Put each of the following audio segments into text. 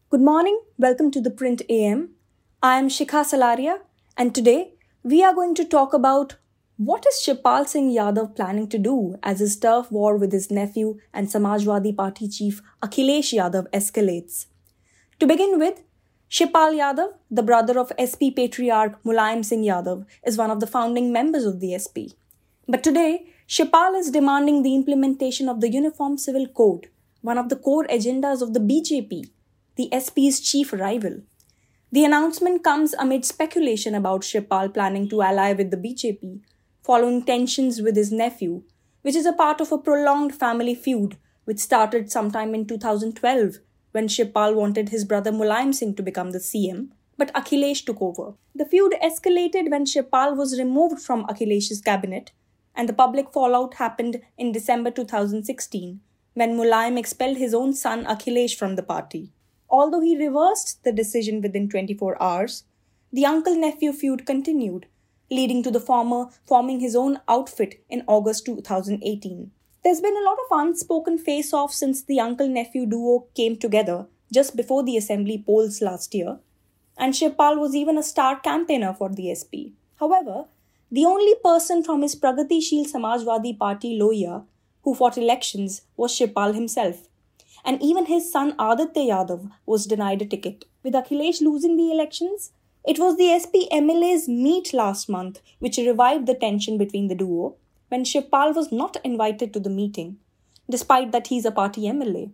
Good morning, welcome to the Print AM. I am Shikha Salaria, and today we are going to talk about what is Shipal Singh Yadav planning to do as his turf war with his nephew and Samajwadi Party chief Akhilesh Yadav escalates. To begin with, Shipal Yadav, the brother of SP patriarch Mulayam Singh Yadav, is one of the founding members of the SP. But today, Shipal is demanding the implementation of the Uniform Civil Code, one of the core agendas of the BJP, the SP's chief rival. The announcement comes amid speculation about Shipal planning to ally with the BJP, following tensions with his nephew, which is a part of a prolonged family feud which started sometime in 2012 when Shipal wanted his brother Mulayam Singh to become the CM, but Akhilesh took over. The feud escalated when Shipal was removed from Akhilesh's cabinet, and the public fallout happened in December 2016 when Mulayam expelled his own son Akhilesh from the party. Although he reversed the decision within 24 hours, the uncle-nephew feud continued, leading to the former forming his own outfit in August 2018. There's been a lot of unspoken face-off since the uncle-nephew duo came together just before the assembly polls last year, and Shipal was even a star campaigner for the SP. However, the only person from his Pragatisheel Samajwadi Party Lohia who fought elections was Shipal himself. And even his son Aditya Yadav was denied a ticket. With Akhilesh losing the elections, it was the SP MLA's meet last month which revived the tension between the duo when Shipal was not invited to the meeting, despite that he's a party MLA.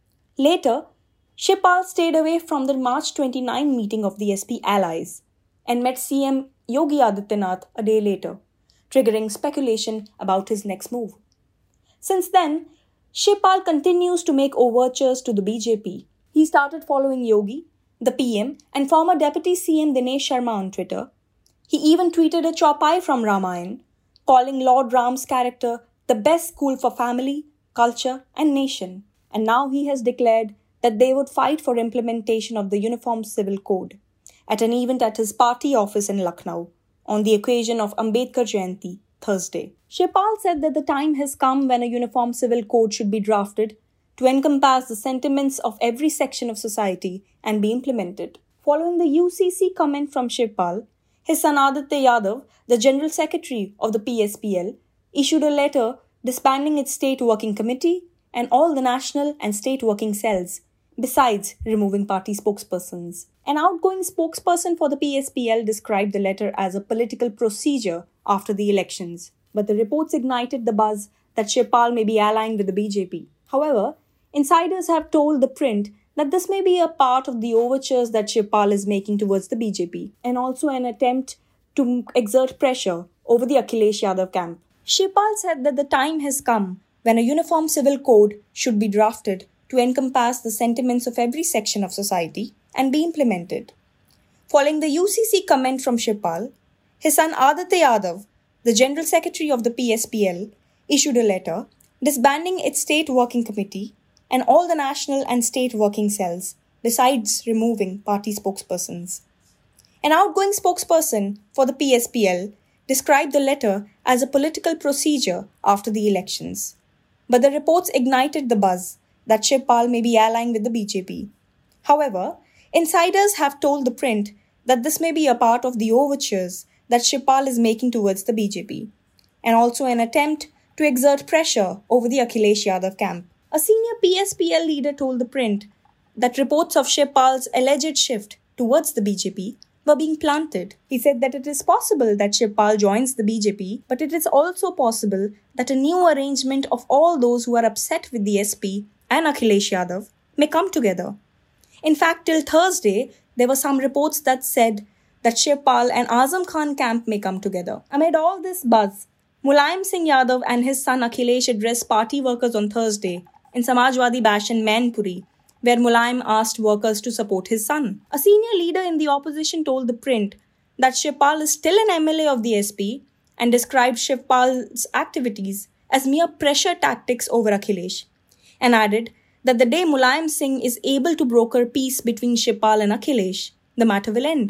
Later, Shipal stayed away from the March 29 meeting of the SP allies and met CM Yogi Adityanath a day later, triggering speculation about his next move. Since then, Shipal continues to make overtures to the BJP. He started following Yogi, the PM, and former Deputy CM Dinesh Sharma on Twitter. He even tweeted a chaupai from Ramayan, calling Lord Ram's character the best school for family, culture, and nation. And now he has declared that they would fight for implementation of the Uniform Civil Code at an event at his party office in Lucknow on the occasion of Ambedkar Jayanti, Thursday. Shipal said that the time has come when a uniform civil code should be drafted to encompass the sentiments of every section of society and be implemented. Following the UCC comment from Shipal, his son Aditya Yadav, the General Secretary of the PSPL, issued a letter disbanding its state working committee and all the national and state working cells, besides removing party spokespersons. An outgoing spokesperson for the PSPL described the letter as a political procedure after the elections, but the reports ignited the buzz that Shipal may be allying with the BJP. However, insiders have told the Print that this may be a part of the overtures that Shipal is making towards the BJP, and also an attempt to exert pressure over the Akhilesh Yadav camp. Shipal said that the time has come when a uniform civil code should be drafted to encompass the sentiments of every section of society and be implemented. Following the UCC comment from Shipal, his son Aditya Yadav, the General Secretary of the PSPL, issued a letter disbanding its state working committee and all the national and state working cells, besides removing party spokespersons. An outgoing spokesperson for the PSPL described the letter as a political procedure after the elections, but the reports ignited the buzz that Shipal may be allying with the BJP. However, insiders have told the Print that this may be a part of the overtures that Shipal is making towards the BJP, and also an attempt to exert pressure over the Akhilesh Yadav camp. A senior PSPL leader told the Print that reports of Shipal's alleged shift towards the BJP were being planted. He said that it is possible that Shipal joins the BJP, but it is also possible that a new arrangement of all those who are upset with the SP and Akhilesh Yadav may come together. In fact, till Thursday, there were some reports that said that Shipal and Azam Khan camp may come together. Amid all this buzz, Mulayam Singh Yadav and his son Akhilesh addressed party workers on Thursday in Samajwadi Bash in Mainpuri, where Mulayam asked workers to support his son. A senior leader in the opposition told the Print that Shipal is still an MLA of the SP and described Shipal's activities as mere pressure tactics over Akhilesh, and added that the day Mulayam Singh is able to broker peace between Shipal and Akhilesh, the matter will end.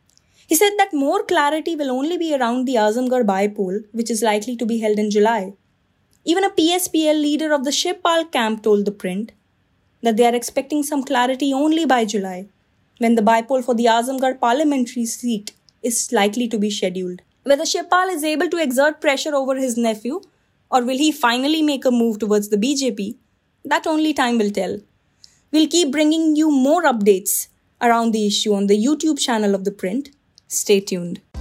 He said that more clarity will only be around the Azamgarh by-poll, which is likely to be held in July. Even a PSPL leader of the Shipal camp told the Print that they are expecting some clarity only by July, when the bypoll for the Azamgarh parliamentary seat is likely to be scheduled. Whether Shivpal is able to exert pressure over his nephew, or will he finally make a move towards the BJP, that only time will tell. We'll keep bringing you more updates around the issue on the YouTube channel of The Print. Stay tuned.